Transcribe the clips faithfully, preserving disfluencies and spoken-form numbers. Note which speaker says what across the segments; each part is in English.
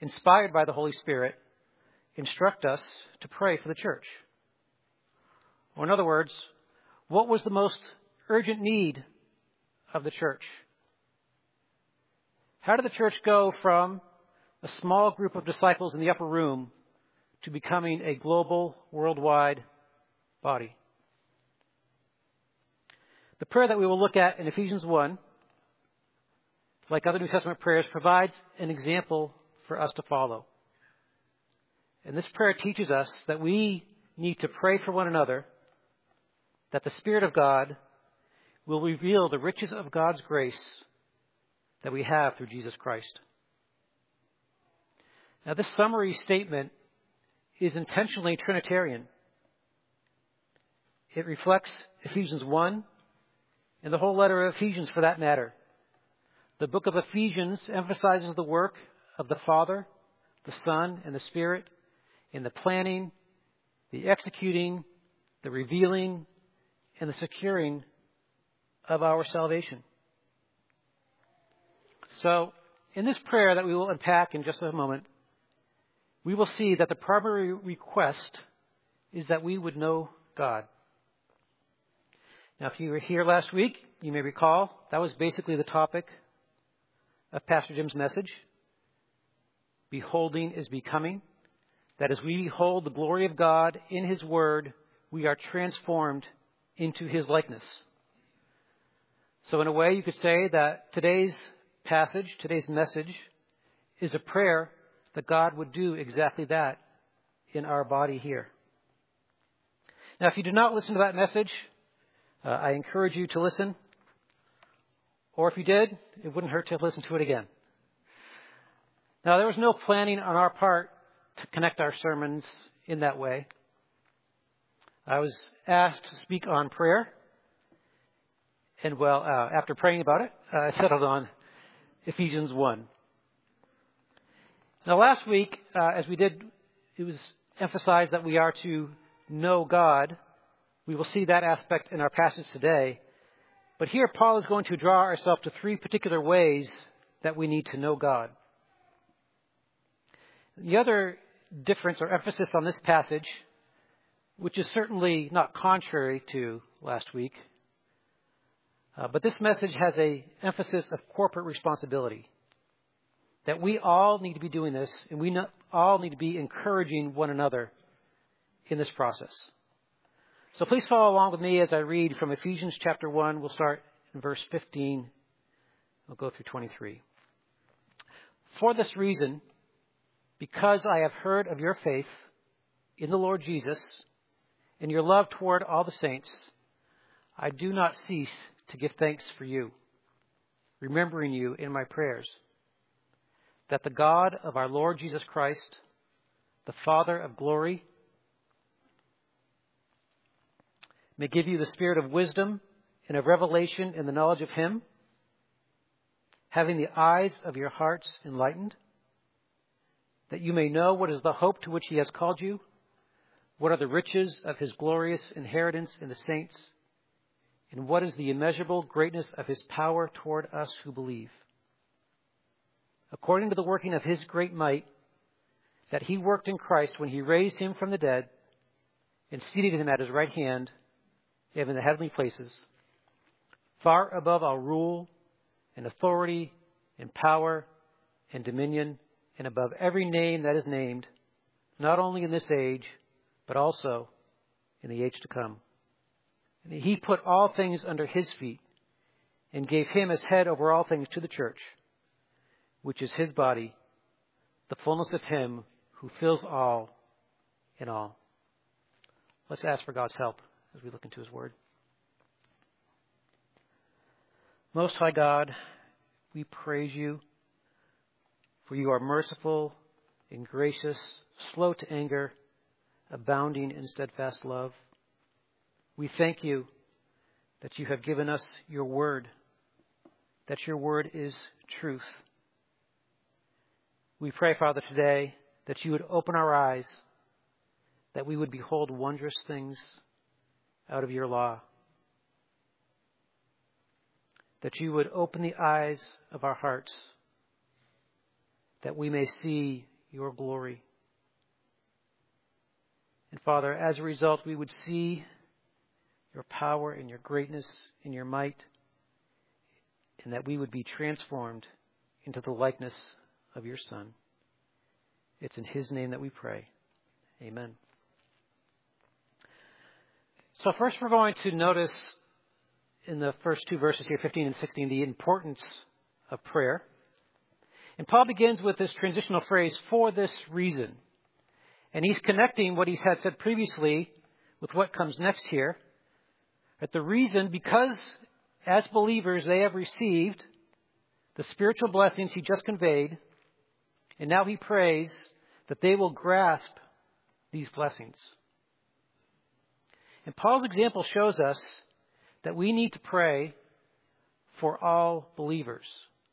Speaker 1: inspired by the Holy Spirit, instruct us to pray for the church? Or in other words, what was the most urgent need of the church? How did the church go from a small group of disciples in the upper room to becoming a global, worldwide body? The prayer that we will look at in Ephesians one, like other New Testament prayers, provides an example for us to follow. And this prayer teaches us that we need to pray for one another, that the Spirit of God will reveal the riches of God's grace that we have through Jesus Christ. Now, this summary statement is intentionally Trinitarian. It reflects Ephesians one and the whole letter of Ephesians for that matter. The book of Ephesians emphasizes the work of the Father, the Son, and the Spirit in the planning, the executing, the revealing, and the securing of our salvation. So, in this prayer that we will unpack in just a moment, we will see that the primary request is that we would know God. Now, if you were here last week, you may recall that was basically the topic of Pastor Jim's message. Beholding is becoming. That as we behold the glory of God in His Word, we are transformed into His likeness. So in a way, you could say that today's passage, today's message, is a prayer that God would do exactly that in our body here. Now, if you did not listen to that message, uh, I encourage you to listen. Or if you did, it wouldn't hurt to listen to it again. Now, there was no planning on our part to connect our sermons in that way. I was asked to speak on prayer. And well, uh, after praying about it, uh, I settled on Ephesians one. Now, last week, uh, as we did, it was emphasized that we are to know God. We will see that aspect in our passage today. But here, Paul is going to draw ourselves to three particular ways that we need to know God. The other difference or emphasis on this passage, which is certainly not contrary to last week, uh, but this message has an emphasis of corporate responsibility. That we all need to be doing this, and we not, all need to be encouraging one another in this process. So please follow along with me as I read from Ephesians chapter one. We'll start in verse fifteen. We'll go through twenty-three. For this reason, because I have heard of your faith in the Lord Jesus and your love toward all the saints, I do not cease to give thanks for you, remembering you in my prayers, that the God of our Lord Jesus Christ, the Father of glory, may give you the spirit of wisdom and of revelation in the knowledge of Him, having the eyes of your hearts enlightened, that you may know what is the hope to which He has called you, what are the riches of His glorious inheritance in the saints, and what is the immeasurable greatness of His power toward us who believe. According to the working of His great might, that He worked in Christ when He raised Him from the dead and seated Him at His right hand in the heavenly places, far above all rule and authority and power and dominion, and above every name that is named, not only in this age, but also in the age to come. And He put all things under His feet and gave Him as head over all things to the church, which is His body, the fullness of Him who fills all in all. Let's ask for God's help as we look into His Word. Most High God, we praise You, for You are merciful and gracious, slow to anger, abounding in steadfast love. We thank You that You have given us Your Word, that Your Word is truth. We pray, Father, today that You would open our eyes, that we would behold wondrous things out of Your law, that You would open the eyes of our hearts, that we may see your glory. And Father, as a result, we would see your power and your greatness and your might, and that we would be transformed into the likeness of your Son. It's in his name that we pray. Amen. So first we're going to notice in the first two verses here, fifteen and sixteen, the importance of prayer. And Paul begins with this transitional phrase, for this reason. And he's connecting what he had said previously with what comes next here. That the reason, because as believers they have received the spiritual blessings he just conveyed, and now he prays that they will grasp these blessings. And Paul's example shows us that we need to pray for all believers.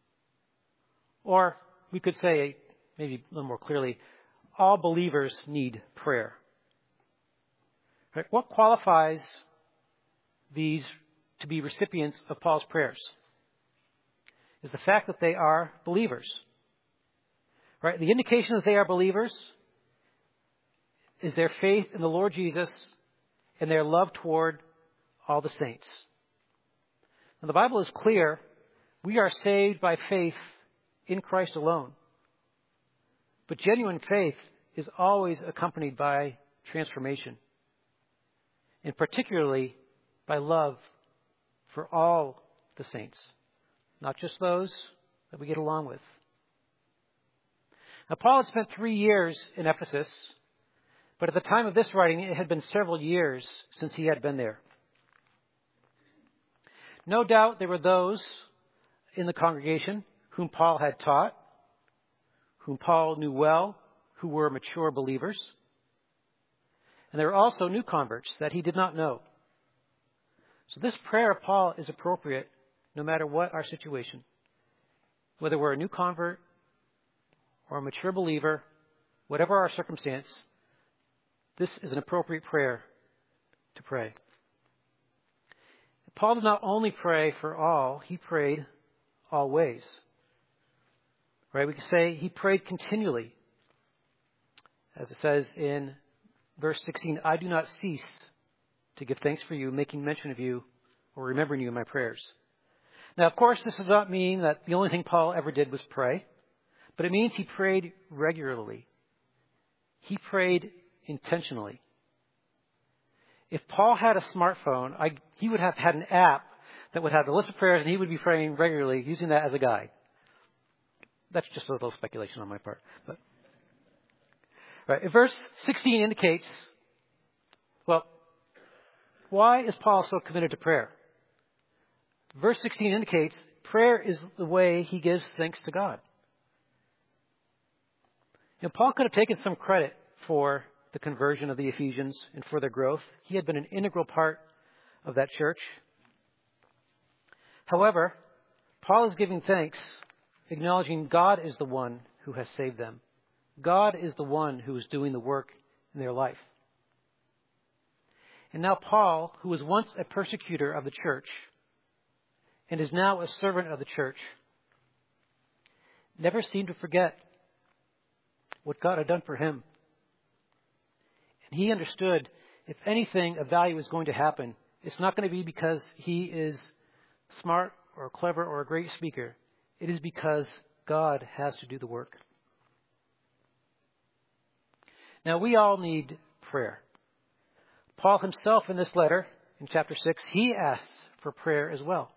Speaker 1: Or we could say, maybe a little more clearly, all believers need prayer. Right? What qualifies these to be recipients of Paul's prayers is the fact that they are believers. Right? The indication that they are believers is their faith in the Lord Jesus and their love toward all the saints. Now, the Bible is clear. We are saved by faith in Christ alone. But genuine faith is always accompanied by transformation, and particularly by love for all the saints, not just those that we get along with. Now, Paul had spent three years in Ephesus, but at the time of this writing, it had been several years since he had been there. No doubt there were those in the congregation whom Paul had taught, whom Paul knew well, who were mature believers. And there were also new converts that he did not know. So this prayer of Paul is appropriate no matter what our situation. Whether we're a new convert or a mature believer, whatever our circumstance, this is an appropriate prayer to pray. Paul did not only pray for all, he prayed always. Right? We could say he prayed continually. As it says in verse sixteen, I do not cease to give thanks for you, making mention of you or remembering you in my prayers. Now, of course, this does not mean that the only thing Paul ever did was pray, but it means he prayed regularly. He prayed intentionally. If Paul had a smartphone, I, he would have had an app that would have the list of prayers, and he would be praying regularly, using that as a guide. That's just a little speculation on my part. But, right, verse sixteen indicates, well, why is Paul so committed to prayer? Verse sixteen indicates prayer is the way he gives thanks to God. And Paul could have taken some credit for the conversion of the Ephesians and for their growth. He had been an integral part of that church. However, Paul is giving thanks, acknowledging God is the one who has saved them. God is the one who is doing the work in their life. And now Paul, who was once a persecutor of the church and is now a servant of the church, never seemed to forget what God had done for him. And he understood if anything of value is going to happen, it's not going to be because he is smart or clever or a great speaker. It is because God has to do the work. Now, we all need prayer. Paul himself in this letter, in chapter six, he asks for prayer as well.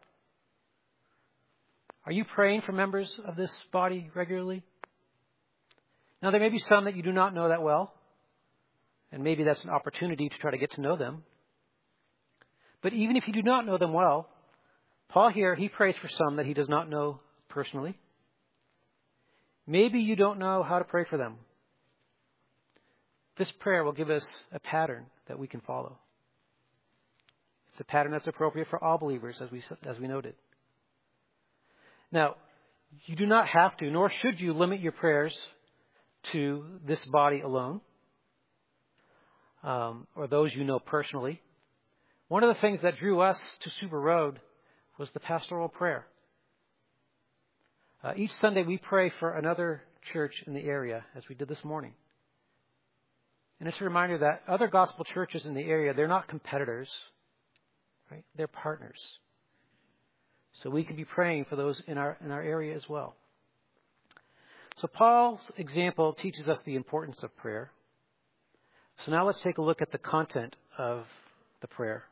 Speaker 1: Are you praying for members of this body regularly? Now, there may be some that you do not know that well, and maybe that's an opportunity to try to get to know them. But even if you do not know them well, Paul here, he prays for some that he does not know personally. Maybe you don't know how to pray for them. This prayer will give us a pattern that we can follow. It's a pattern that's appropriate for all believers, as we as we noted. Now, you do not have to, nor should you limit your prayers to this body alone, um, or those you know personally. One of the things that drew us to Super Road was the pastoral prayer. Uh, each Sunday we pray for another church in the area, as we did this morning. And it's a reminder that other gospel churches in the area, they're not competitors, right? They're partners. So we can be praying for those in our in our area as well. So Paul's example teaches us the importance of prayer. So now let's take a look at the content of the prayer.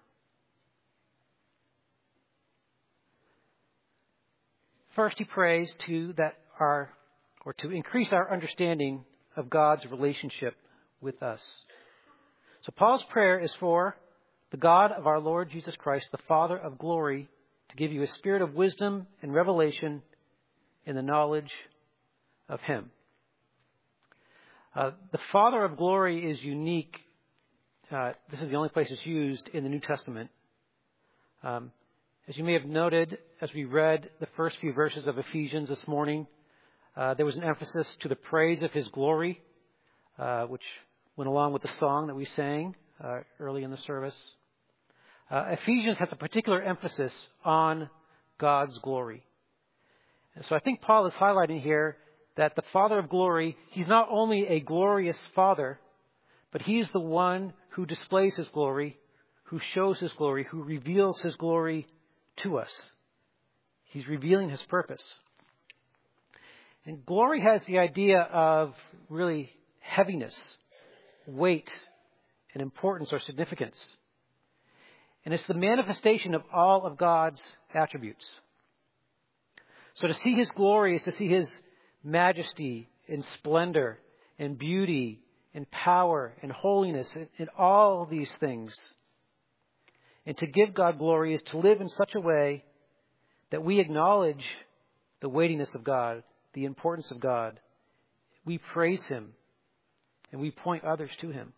Speaker 1: First, he prays to that our or to increase our understanding of God's relationship with us. So Paul's prayer is for the God of our Lord Jesus Christ, the Father of glory, to give you a spirit of wisdom and revelation in the knowledge of Him. Uh, the Father of glory is unique. Uh, this is the only place it's used in the New Testament. Um, as you may have noted, as we read the first few verses of Ephesians this morning, uh, there was an emphasis to the praise of His glory, uh, which went along with the song that we sang uh, early in the service. Uh, Ephesians has a particular emphasis on God's glory. And so I think Paul is highlighting here that the Father of glory, He's not only a glorious Father, but He's the one who displays His glory, who shows His glory, who reveals His glory to us. He's revealing His purpose. And glory has the idea of really heaviness, weight, and importance or significance. And it's the manifestation of all of God's attributes. So to see His glory is to see His majesty and splendor and beauty and power and holiness and, and all these things. And to give God glory is to live in such a way that we acknowledge the weightiness of God, the importance of God. We praise Him and we point others to Him.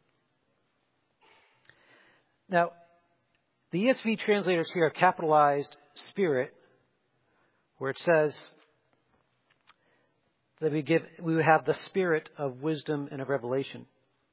Speaker 1: Now, the E S V translators here have capitalized Spirit, where it says that we give we have the Spirit of wisdom and of revelation.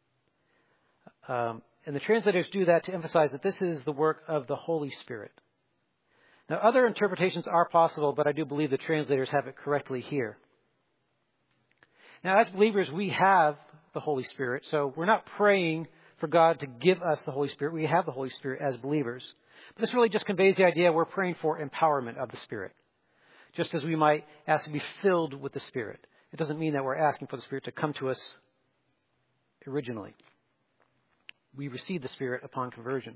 Speaker 1: Um, and the translators do that to emphasize that this is the work of the Holy Spirit. Now, other interpretations are possible, but I do believe the translators have it correctly here. Now, as believers, we have the Holy Spirit, so we're not praying for God to give us the Holy Spirit. We have the Holy Spirit as believers. But this really just conveys the idea we're praying for empowerment of the Spirit. Just as we might ask to be filled with the Spirit. It doesn't mean that we're asking for the Spirit to come to us originally. We receive the Spirit upon conversion.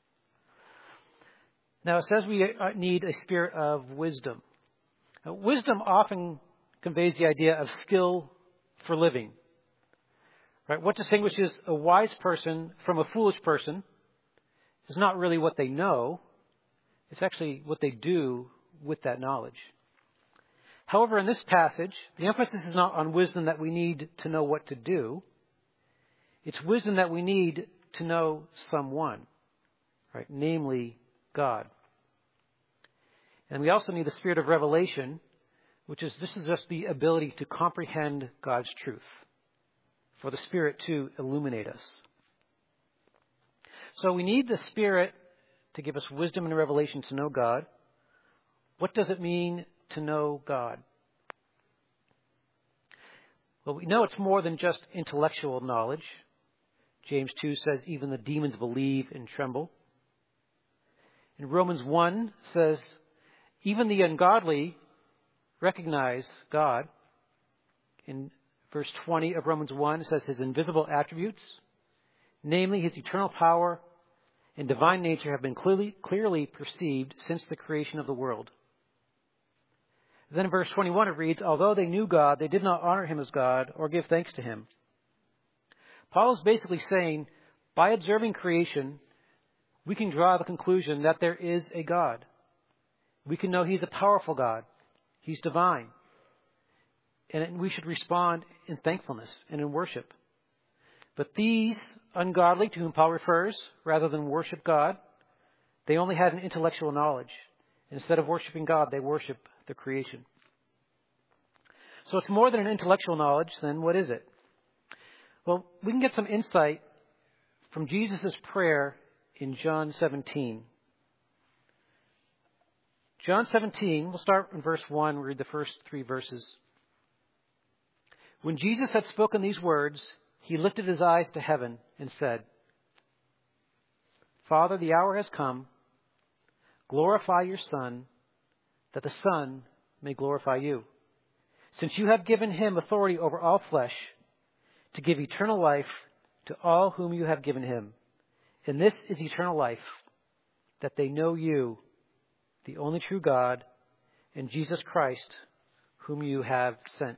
Speaker 1: Now it says we need a spirit of wisdom. Now, wisdom often conveys the idea of skill for living. Right? What distinguishes a wise person from a foolish person is not really what they know. It's actually what they do with that knowledge. However, in this passage, the emphasis is not on wisdom that we need to know what to do. It's wisdom that we need to know someone, right? Namely, God. And we also need the spirit of revelation, which is, this is just the ability to comprehend God's truth, for the Spirit to illuminate us. So we need the Spirit to give us wisdom and revelation to know God. What does it mean to know God? Well, we know it's more than just intellectual knowledge. James two says even the demons believe and tremble. And Romans one says even the ungodly recognize God. In verse twenty of Romans one, it says his invisible attributes, namely his eternal power and divine nature, have been clearly, clearly perceived since the creation of the world. Then in verse twenty-one it reads, although they knew God, they did not honor Him as God or give thanks to Him. Paul is basically saying, by observing creation, we can draw the conclusion that there is a God. We can know He's a powerful God. He's divine. And we should respond in thankfulness and in worship. But these ungodly, to whom Paul refers, rather than worship God, they only had an intellectual knowledge. Instead of worshiping God, they worship the creation. So it's more than an intellectual knowledge, then what is it? Well, we can get some insight from Jesus' prayer in John seventeen. John seventeen, we'll start in verse one, we'll read the first three verses. When Jesus had spoken these words, he lifted his eyes to heaven and said, Father, the hour has come. Glorify your Son, that the Son may glorify you, since you have given him authority over all flesh, to give eternal life to all whom you have given him. And this is eternal life, that they know you, the only true God, and Jesus Christ, whom you have sent.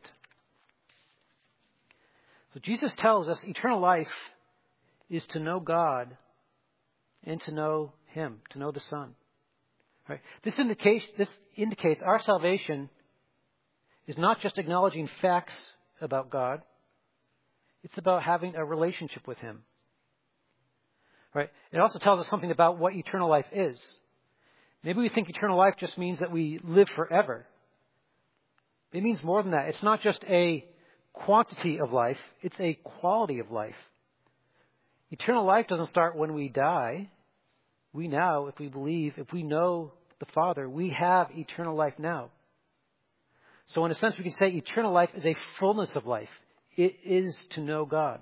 Speaker 1: So Jesus tells us eternal life is to know God and to know him, to know the Son. Right? This indicates, this indicates our salvation is not just acknowledging facts about God. It's about having a relationship with him. Right? It also tells us something about what eternal life is. Maybe we think eternal life just means that we live forever. It means more than that. It's not just a quantity of life. It's a quality of life. Eternal life doesn't start when we die. We now, if we believe, if we know the Father, we have eternal life now. So in a sense, we can say eternal life is a fullness of life. It is to know God.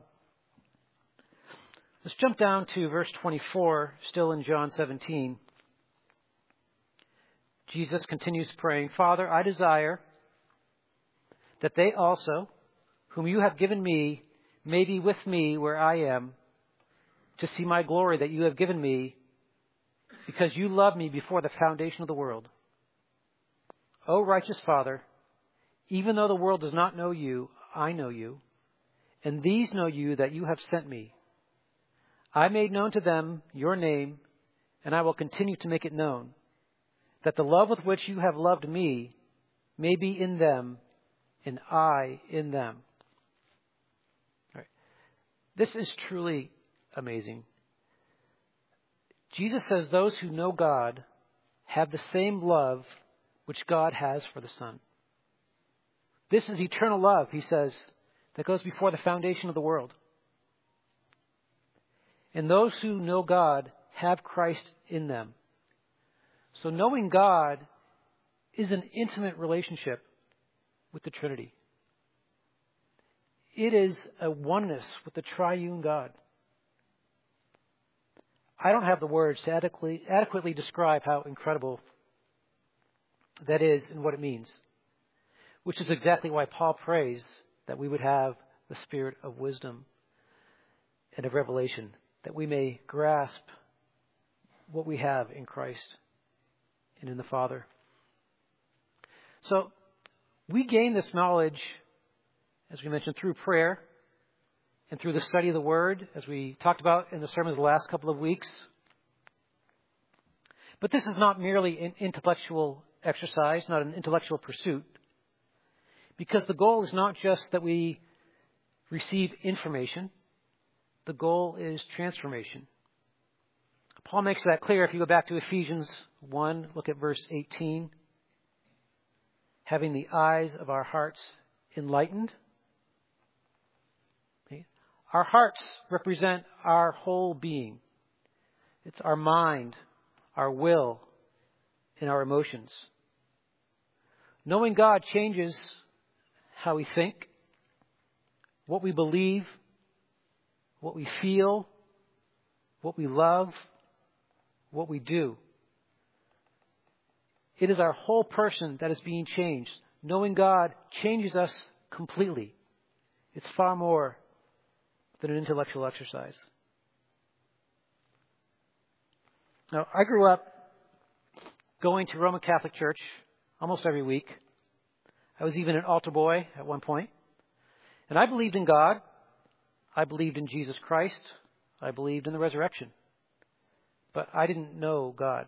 Speaker 1: Let's jump down to verse twenty-four, still in John seventeen. Jesus continues praying, Father, I desire that they also, whom you have given me, may be with me where I am, to see my glory that you have given me, because you loved me before the foundation of the world. O righteous Father, even though the world does not know you, I know you, and these know you that you have sent me. I made known to them your name, and I will continue to make it known, that the love with which you have loved me may be in them, and I in them. All right. This is truly amazing. Jesus says those who know God have the same love which God has for the Son. This is eternal love, he says, that goes before the foundation of the world. And those who know God have Christ in them. So knowing God is an intimate relationship with the Trinity. It is a oneness with the triune God. I don't have the words to adequately, adequately describe how incredible that is and what it means, which is exactly why Paul prays that we would have the spirit of wisdom and of revelation, that we may grasp what we have in Christ and in the Father. So we gain this knowledge, as we mentioned, through prayer and through the study of the Word, as we talked about in the sermon the last couple of weeks. But this is not merely an intellectual exercise, not an intellectual pursuit, because the goal is not just that we receive information. The goal is transformation. Paul makes that clear if you go back to Ephesians one, look at verse eighteen. Having the eyes of our hearts enlightened. Okay. Our hearts represent our whole being. It's our mind, our will, and our emotions. Knowing God changes how we think, what we believe, what we feel, what we love, what we do. It is our whole person that is being changed. Knowing God changes us completely. It's far more than an intellectual exercise. Now, I grew up going to Roman Catholic Church almost every week. I was even an altar boy at one point. And I believed in God. I believed in Jesus Christ. I believed in the resurrection. But I didn't know God.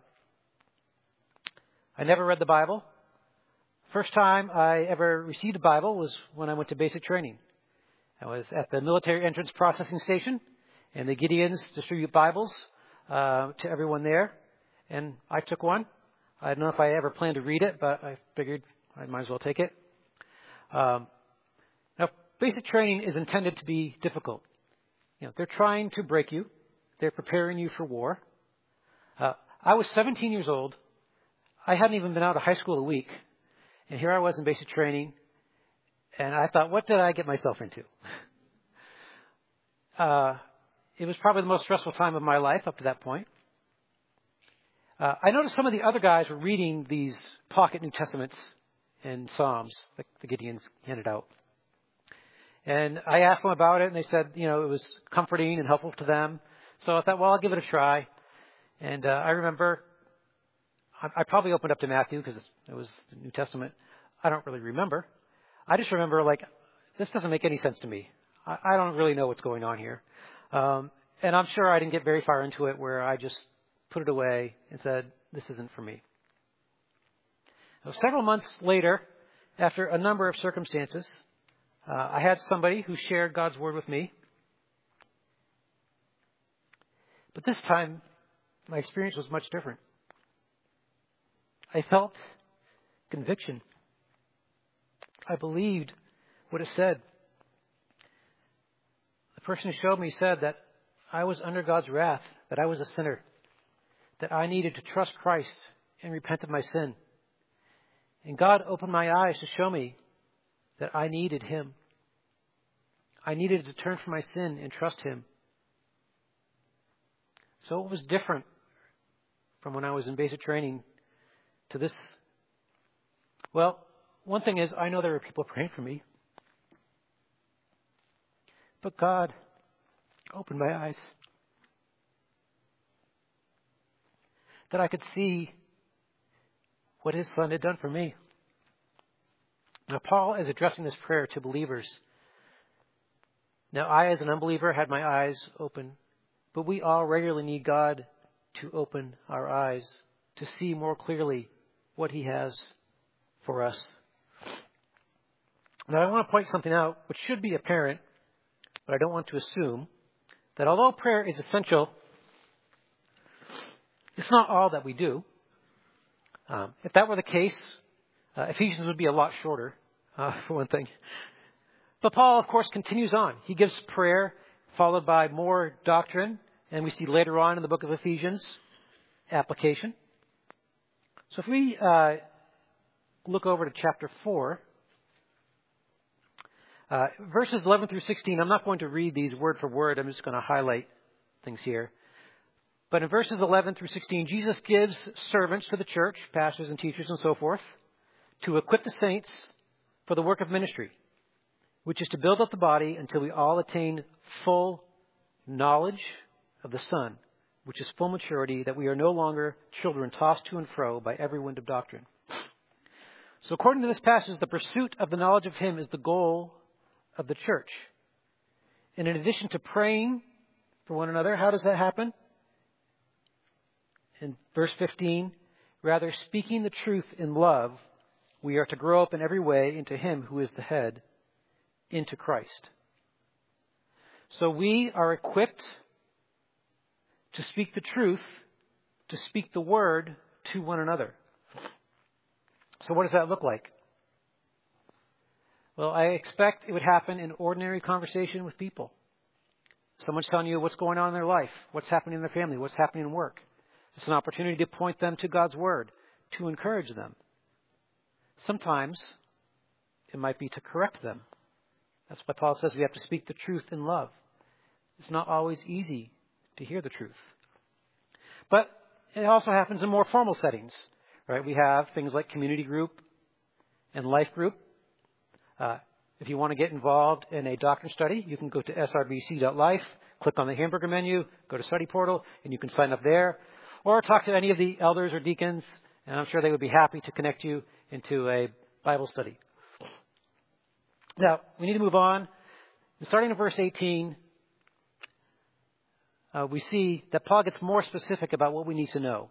Speaker 1: I never read the Bible. First time I ever received a Bible was when I went to basic training. I was at the military entrance processing station, and the Gideons distribute Bibles uh, to everyone there. And I took one. I don't know if I ever planned to read it, but I figured I might as well take it. Um, now, basic training is intended to be difficult. You know, they're trying to break you. They're preparing you for war. Uh, I was seventeen years old. I hadn't even been out of high school a week. And here I was in basic training. And I thought, what did I get myself into? Uh, it was probably the most stressful time of my life up to that point. Uh, I noticed some of the other guys were reading these pocket New Testaments and Psalms that the Gideons handed out. And I asked them about it, and they said, you know, it was comforting and helpful to them. So I thought, well, I'll give it a try. And uh, I remember I, I probably opened up to Matthew because it was the New Testament. I don't really remember. I just remember, like, this doesn't make any sense to me. I, I don't really know what's going on here. Um, and I'm sure I didn't get very far into it where I just put it away and said, this isn't for me. Now, several months later, after a number of circumstances, uh, I had somebody who shared God's word with me. But this time, my experience was much different. I felt conviction. I believed what it said. The person who showed me said that I was under God's wrath, that I was a sinner, that I needed to trust Christ and repent of my sin. And God opened my eyes to show me that I needed Him. I needed to turn from my sin and trust Him. So it was different from when I was in basic training to this. Well, one thing is, I know there were people praying for me. But God opened my eyes that I could see what His Son had done for me. Now, Paul is addressing this prayer to believers. Now, I, as an unbeliever, had my eyes open, but we all regularly need God to open our eyes to see more clearly what He has for us. Now, I want to point something out which should be apparent, but I don't want to assume that although prayer is essential, it's not all that we do. Um, if that were the case, uh, Ephesians would be a lot shorter, uh, for one thing. But Paul, of course, continues on. He gives prayer followed by more doctrine, and we see later on in the book of Ephesians, application. So if we uh, look over to chapter four, uh, verses eleven through sixteen, I'm not going to read these word for word. I'm just going to highlight things here. But in verses eleven through sixteen, Jesus gives servants to the church, pastors and teachers and so forth, to equip the saints for the work of ministry, which is to build up the body until we all attain full knowledge of the Son, which is full maturity, that we are no longer children tossed to and fro by every wind of doctrine. So according to this passage, the pursuit of the knowledge of Him is the goal of the church. And in addition to praying for one another, how does that happen? In verse fifteen, rather speaking the truth in love, we are to grow up in every way into Him who is the head, into Christ. So we are equipped to speak the truth, to speak the word to one another. So what does that look like? Well, I expect it would happen in ordinary conversation with people. Someone's telling you what's going on in their life, what's happening in their family, what's happening in work. It's an opportunity to point them to God's word, to encourage them. Sometimes it might be to correct them. That's why Paul says we have to speak the truth in love. It's not always easy to hear the truth. But it also happens in more formal settings, right? We have things like community group and life group. Uh, if you want to get involved in a doctrine study, you can go to s r b c dot life, click on the hamburger menu, go to study portal, and you can sign up there. Or talk to any of the elders or deacons, and I'm sure they would be happy to connect you into a Bible study. Now, we need to move on. Starting in verse eighteen, uh, we see that Paul gets more specific about what we need to know.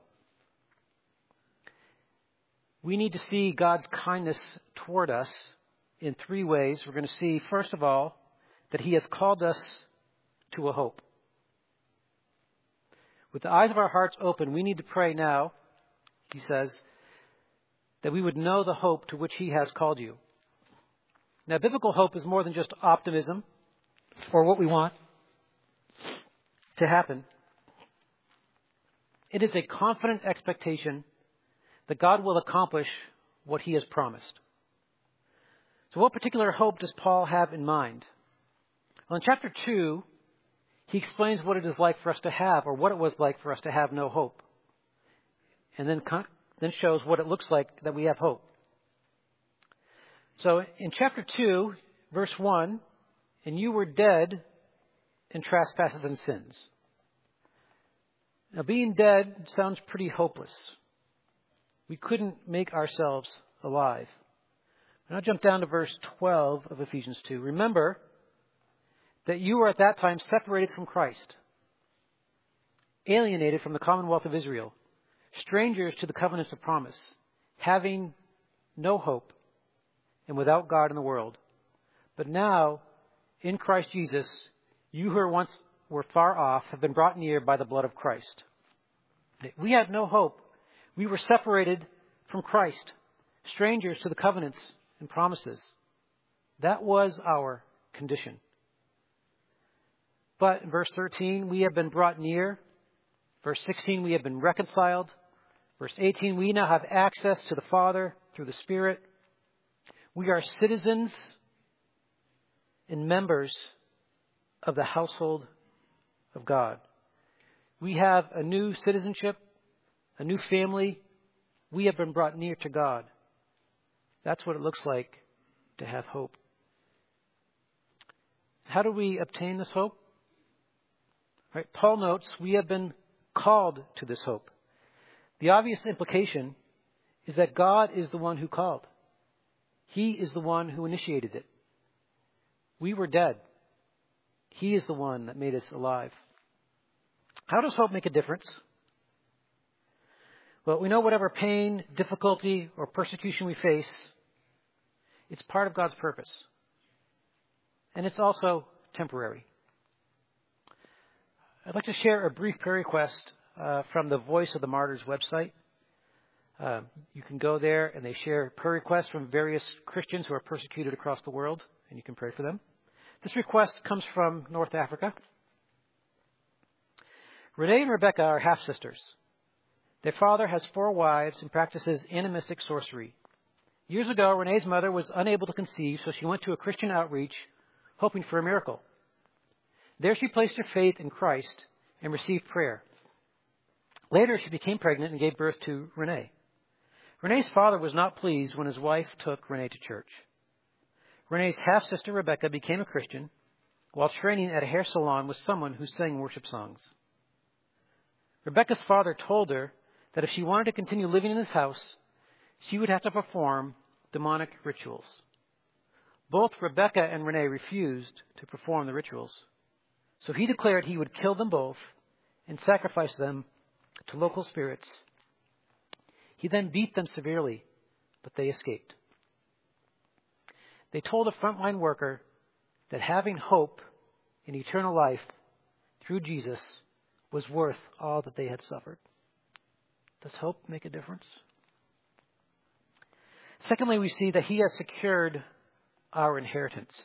Speaker 1: We need to see God's kindness toward us in three ways. We're going to see, first of all, that He has called us to a hope. With the eyes of our hearts open, we need to pray now, he says, that we would know the hope to which He has called you. Now, biblical hope is more than just optimism or what we want to happen. It is a confident expectation that God will accomplish what He has promised. So what particular hope does Paul have in mind? Well, in chapter two, he explains what it is like for us to have, or what it was like for us to have no hope. And then, then shows what it looks like that we have hope. So in chapter two, verse one, and you were dead in trespasses and sins. Now, being dead sounds pretty hopeless. We couldn't make ourselves alive. Now jump down to verse twelve of Ephesians two. Remember that you were at that time separated from Christ, alienated from the commonwealth of Israel, strangers to the covenants of promise, having no hope and without God in the world. But now, in Christ Jesus, you who were once were far off have been brought near by the blood of Christ. We had no hope. We were separated from Christ, strangers to the covenants and promises. That was our condition. But in verse thirteen, we have been brought near. Verse sixteen, we have been reconciled. Verse eighteen, we now have access to the Father through the Spirit. We are citizens and members of the household of God. We have a new citizenship, a new family. We have been brought near to God. That's what it looks like to have hope. How do we obtain this hope? Right, Paul notes we have been called to this hope. The obvious implication is that God is the one who called. He is the one who initiated it. We were dead. He is the one that made us alive. How does hope make a difference? Well, we know whatever pain, difficulty, or persecution we face, it's part of God's purpose. And it's also temporary. I'd like to share a brief prayer request uh, from the Voice of the Martyrs website. Uh, you can go there and they share prayer requests from various Christians who are persecuted across the world, and you can pray for them. This request comes from North Africa. Renee and Rebecca are half-sisters. Their father has four wives and practices animistic sorcery. Years ago, Renee's mother was unable to conceive, so she went to a Christian outreach hoping for a miracle. There she placed her faith in Christ and received prayer. Later, she became pregnant and gave birth to Renee. Renee's father was not pleased when his wife took Renee to church. Renee's half-sister Rebecca became a Christian while training at a hair salon with someone who sang worship songs. Rebecca's father told her that if she wanted to continue living in his house, she would have to perform demonic rituals. Both Rebecca and Renee refused to perform the rituals. So he declared he would kill them both and sacrifice them to local spirits. He then beat them severely, but they escaped. They told a frontline worker that having hope in eternal life through Jesus was worth all that they had suffered. Does hope make a difference? Secondly, we see that he has secured our inheritance.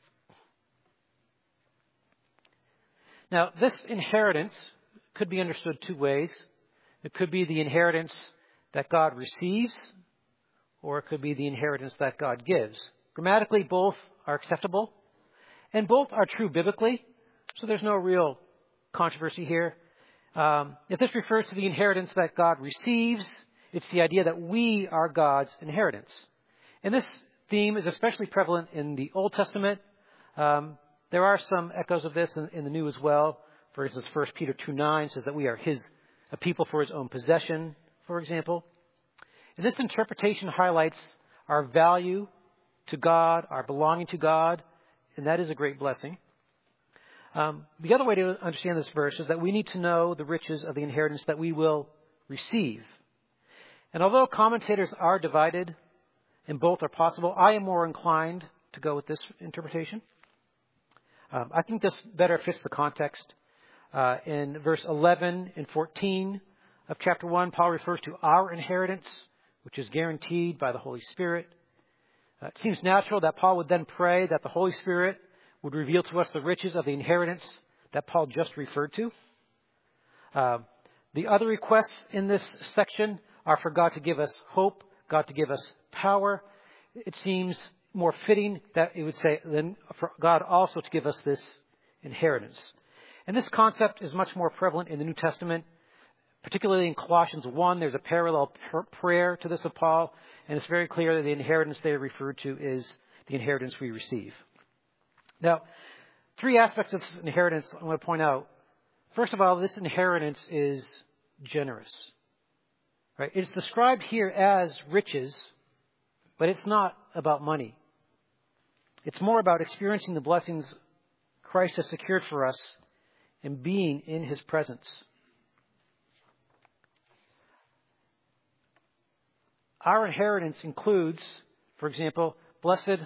Speaker 1: Now, this inheritance could be understood two ways. It could be the inheritance that God receives, or it could be the inheritance that God gives. Grammatically, both are acceptable, and both are true biblically, so there's no real controversy here. Um, if this refers to the inheritance that God receives, it's the idea that we are God's inheritance. And this theme is especially prevalent in the Old Testament. Um, there are some echoes of this in, in the New as well. For instance, First Peter two nine says that we are his a people for his own possession, for example. And this interpretation highlights our value to God, our belonging to God, and that is a great blessing. Um, the other way to understand this verse is that we need to know the riches of the inheritance that we will receive. And although commentators are divided, and both are possible, I am more inclined to go with this interpretation. Um, I think this better fits the context. Uh, in verse eleven and fourteen of chapter one, Paul refers to our inheritance, which is guaranteed by the Holy Spirit. Uh, it seems natural that Paul would then pray that the Holy Spirit would reveal to us the riches of the inheritance that Paul just referred to. Uh, the other requests in this section are for God to give us hope, God to give us power. It seems more fitting that it would say then for God also to give us this inheritance. And this concept is much more prevalent in the New Testament, particularly in Colossians one. There's a parallel pr- prayer to this of Paul, and it's very clear that the inheritance they are referred to is the inheritance we receive. Now, three aspects of this inheritance I want to point out. First of all, this inheritance is generous. Right? It's described here as riches, but it's not about money. It's more about experiencing the blessings Christ has secured for us and being in his presence. Our inheritance includes, for example, blessed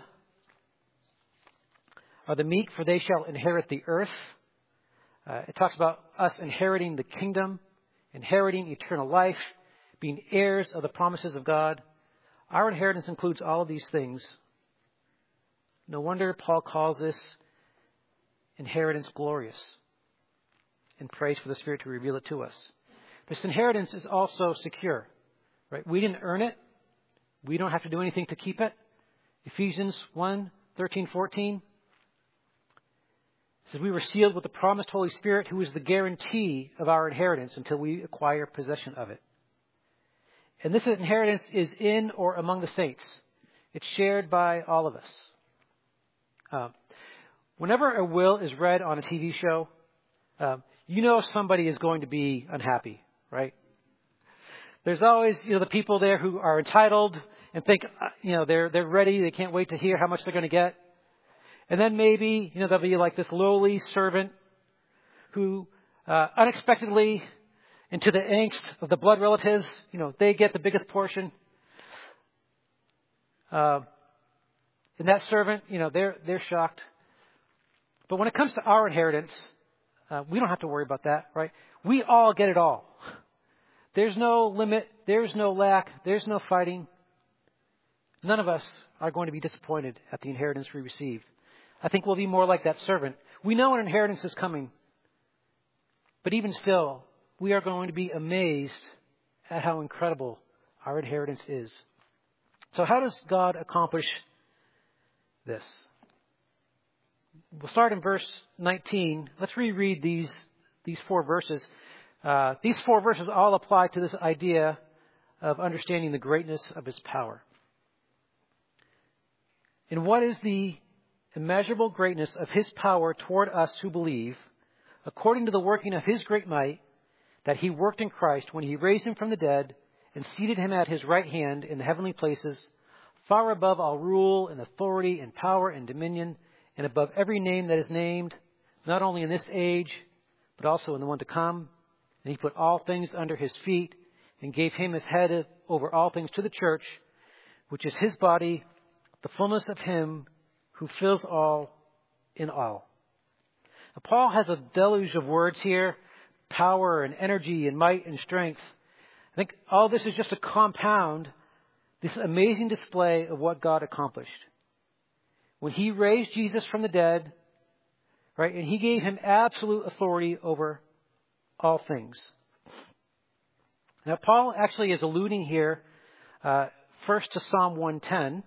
Speaker 1: are the meek, for they shall inherit the earth. Uh, it talks about us inheriting the kingdom, inheriting eternal life, being heirs of the promises of God. Our inheritance includes all of these things. No wonder Paul calls this inheritance glorious and prays for the Spirit to reveal it to us. This inheritance is also secure. Right? We didn't earn it. We don't have to do anything to keep it. Ephesians one, thirteen, fourteen says we were sealed with the promised Holy Spirit, who is the guarantee of our inheritance until we acquire possession of it. And this inheritance is in or among the saints. It's shared by all of us. Uh, whenever a will is read on a T V show, uh, you know somebody is going to be unhappy, right? There's always, you know, the people there who are entitled and think, you know, they're they're ready. They can't wait to hear how much they're going to get. And then maybe, you know, there'll be like this lowly servant who uh, unexpectedly, into the angst of the blood relatives, you know, they get the biggest portion. Uh, and that servant, you know, they're they're shocked. But when it comes to our inheritance, uh, we don't have to worry about that, right? We all get it all. There's no limit. There's no lack. There's no fighting. None of us are going to be disappointed at the inheritance we receive. I think we'll be more like that servant. We know an inheritance is coming. But even still, we are going to be amazed at how incredible our inheritance is. So how does God accomplish this? We'll start in verse nineteen. Let's reread these, these four verses. Uh, these four verses all apply to this idea of understanding the greatness of his power. And what is the immeasurable greatness of his power toward us who believe, according to the working of his great might, that he worked in Christ when he raised him from the dead and seated him at his right hand in the heavenly places, far above all rule and authority and power and dominion, and above every name that is named, not only in this age, but also in the one to come. And he put all things under his feet and gave him as head over all things to the church, which is his body, the fullness of him who fills all in all. Now, Paul has a deluge of words here, power and energy and might and strength. I think all this is just to compound this amazing display of what God accomplished. When he raised Jesus from the dead, right, and he gave him absolute authority over all things. Now, Paul actually is alluding here uh, first to Psalm one ten,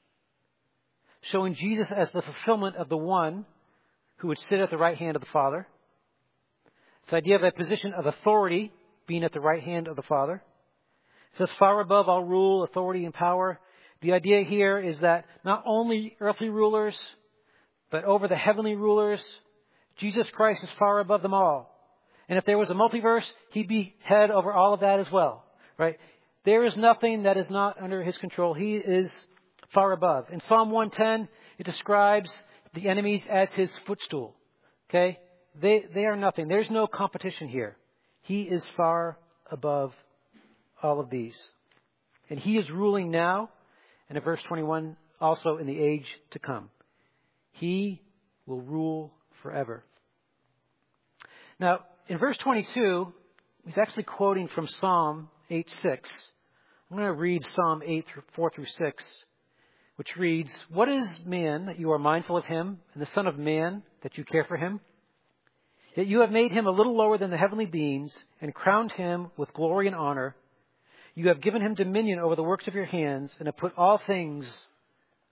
Speaker 1: showing Jesus as the fulfillment of the one who would sit at the right hand of the Father. This idea of a position of authority being at the right hand of the Father. It says far above all rule, authority, and power. The idea here is that not only earthly rulers, but over the heavenly rulers, Jesus Christ is far above them all. And if there was a multiverse, he'd be head over all of that as well, right? There is nothing that is not under his control. He is far above. In Psalm one ten, it describes the enemies as his footstool, okay? They, they are nothing. There's no competition here. He is far above all of these. And he is ruling now, and in verse twenty-one, also in the age to come. He will rule forever. Now, in verse twenty-two, he's actually quoting from Psalm eight six. I'm going to read Psalm eight, four through six, which reads, "What is man that you are mindful of him, and the son of man that you care for him? Yet you have made him a little lower than the heavenly beings, and crowned him with glory and honor. You have given him dominion over the works of your hands, and have put all things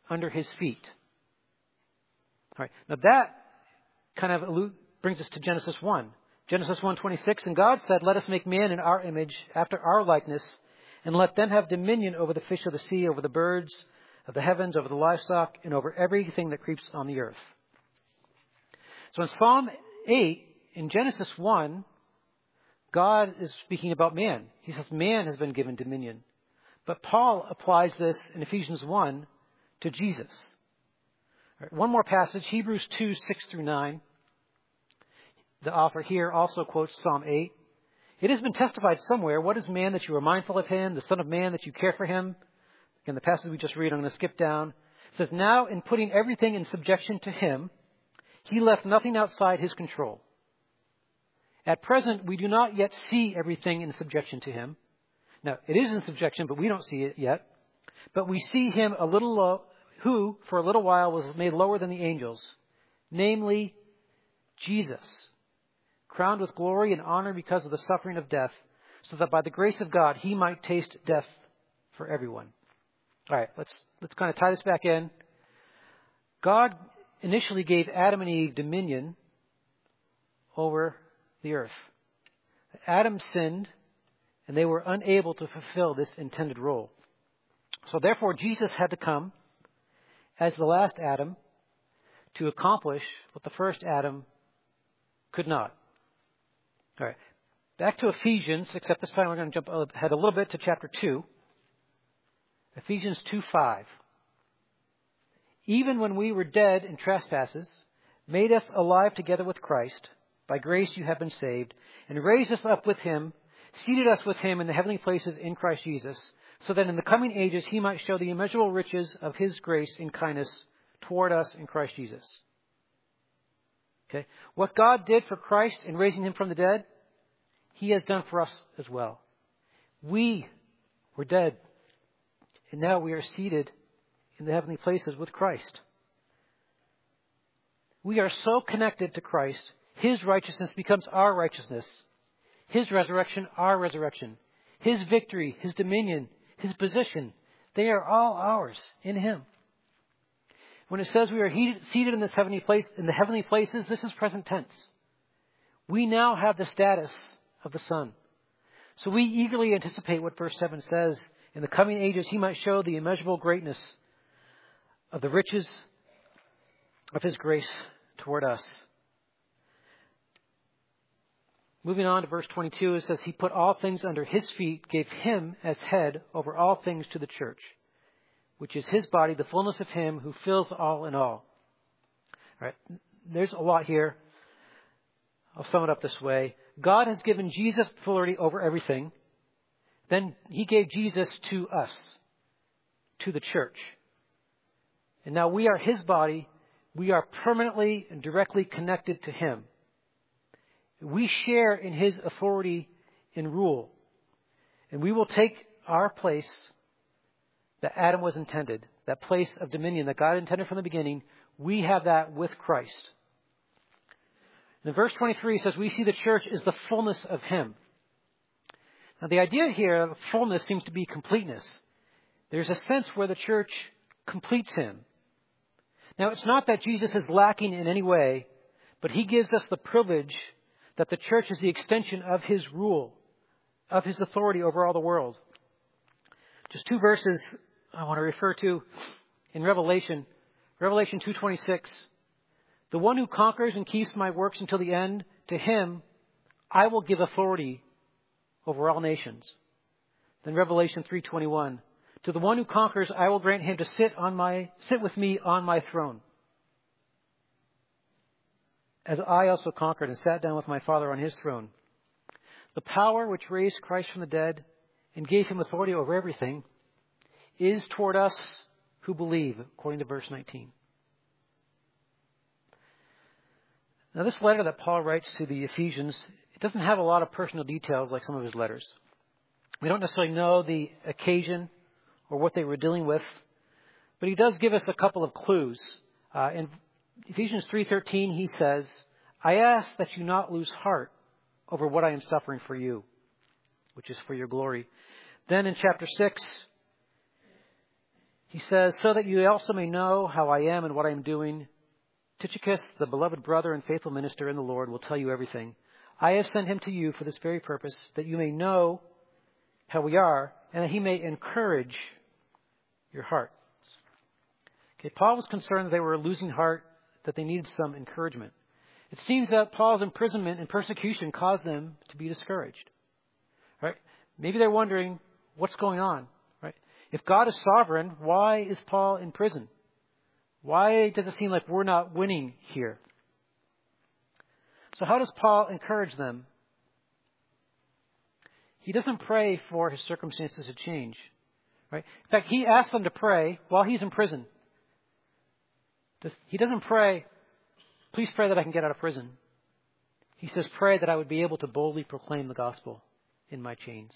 Speaker 1: under his feet. All right. Now that kind of allude, brings us to Genesis one. Genesis one twenty-six, and God said, let us make man in our image, after our likeness, and let them have dominion over the fish of the sea, over the birds of the heavens, over the livestock, and over everything that creeps on the earth. So in Psalm eight, in Genesis one, God is speaking about man. He says man has been given dominion. But Paul applies this in Ephesians one to Jesus. All right, one more passage, Hebrews two, six through nine. The author here also quotes Psalm eight. It has been testified somewhere, what is man that you are mindful of him, the son of man that you care for him? In the passage we just read, I'm going to skip down. It says, now in putting everything in subjection to him, he left nothing outside his control. At present, we do not yet see everything in subjection to him. Now, it is in subjection, but we don't see it yet. But we see him a little low, who, for a little while, was made lower than the angels, namely Jesus, crowned with glory and honor because of the suffering of death, so that by the grace of God he might taste death for everyone. All right, let's let's kind of tie this back in. God initially gave Adam and Eve dominion over the earth. Adam sinned, and they were unable to fulfill this intended role. So therefore, Jesus had to come as the last Adam to accomplish what the first Adam could not. All right, back to Ephesians, except this time we're going to jump ahead a little bit to chapter two. Ephesians two five. Even when we were dead in trespasses, made us alive together with Christ. By grace you have been saved, and raised us up with him, seated us with him in the heavenly places in Christ Jesus, so that in the coming ages he might show the immeasurable riches of his grace and kindness toward us in Christ Jesus. Okay, what God did for Christ in raising him from the dead, he has done for us as well. We were dead, and now we are seated in the heavenly places with Christ. We are so connected to Christ, his righteousness becomes our righteousness. His resurrection, our resurrection. His victory, his dominion, his position, they are all ours in him. When it says we are seated in this heavenly place, in the heavenly places, this is present tense. We now have the status of the Son. So we eagerly anticipate what verse seven says. In the coming ages, he might show the immeasurable greatness of the riches of his grace toward us. Moving on to verse twenty-two, it says, he put all things under his feet, gave him as head over all things to the church, which is his body, the fullness of him who fills all in all. All right, there's a lot here. I'll sum it up this way. God has given Jesus authority over everything. Then he gave Jesus to us, to the church. And now we are his body. We are permanently and directly connected to him. We share in his authority and rule. And we will take our place that Adam was intended, that place of dominion that God intended from the beginning. We have that with Christ. In verse twenty-three says, we see the church is the fullness of him. Now the idea here of fullness seems to be completeness. There's a sense where the church completes him. Now it's not that Jesus is lacking in any way, but he gives us the privilege that the church is the extension of his rule, of his authority over all the world. Just two verses I want to refer to in Revelation. Revelation two twenty-six. The one who conquers and keeps my works until the end, to him I will give authority over all nations. Then Revelation three twenty-one. To the one who conquers, I will grant him to sit on my sit with me on my throne, as I also conquered and sat down with my Father on his throne. The power which raised Christ from the dead and gave him authority over everything is toward us who believe, according to verse nineteen. Now, this letter that Paul writes to the Ephesians, it doesn't have a lot of personal details like some of his letters. We don't necessarily know the occasion or what they were dealing with, but he does give us a couple of clues. Uh, in Ephesians three thirteen, he says, I ask that you not lose heart over what I am suffering for you, which is for your glory. Then in chapter six, He says, so that you also may know how I am and what I am doing, Tychicus, the beloved brother and faithful minister in the Lord, will tell you everything. I have sent him to you for this very purpose, that you may know how we are, and that he may encourage your hearts. Okay, Paul was concerned that they were losing heart, that they needed some encouragement. It seems that Paul's imprisonment and persecution caused them to be discouraged. Right? Maybe they're wondering, what's going on? Right? If God is sovereign, why is Paul in prison? Why does it seem like we're not winning here? So how does Paul encourage them? He doesn't pray for his circumstances to change. Right? In fact, he asks them to pray while he's in prison. He doesn't pray, please pray that I can get out of prison. He says, pray that I would be able to boldly proclaim the gospel in my chains.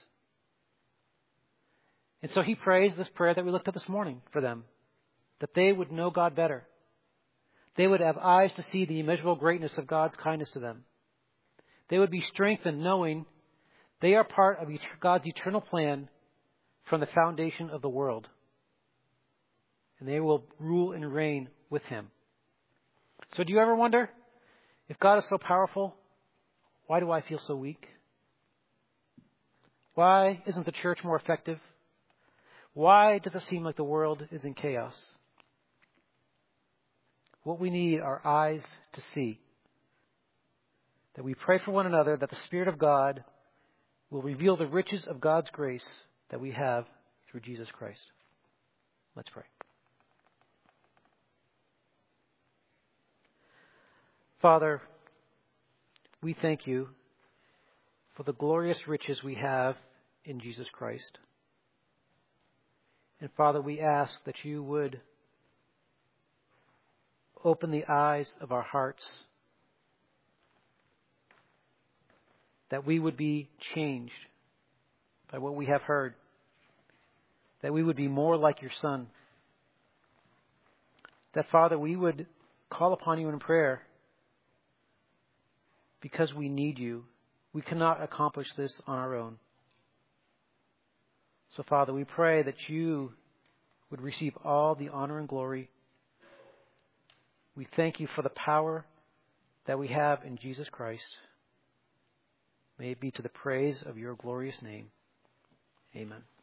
Speaker 1: And so he prays this prayer that we looked at this morning for them, that they would know God better. They would have eyes to see the immeasurable greatness of God's kindness to them. They would be strengthened knowing they are part of God's eternal plan from the foundation of the world. And they will rule and reign with him. So do you ever wonder, if God is so powerful, why do I feel so weak? Why isn't the church more effective? Why does it seem like the world is in chaos? What we need are eyes to see. That we pray for one another, that the Spirit of God will reveal the riches of God's grace that we have through Jesus Christ. Let's pray. Father, we thank you for the glorious riches we have in Jesus Christ. And Father, we ask that you would open the eyes of our hearts, that we would be changed by what we have heard, that we would be more like your Son, that, Father, we would call upon you in prayer because we need you. We cannot accomplish this on our own. So, Father, we pray that you would receive all the honor and glory. We thank you for the power that we have in Jesus Christ. May it be to the praise of your glorious name. Amen.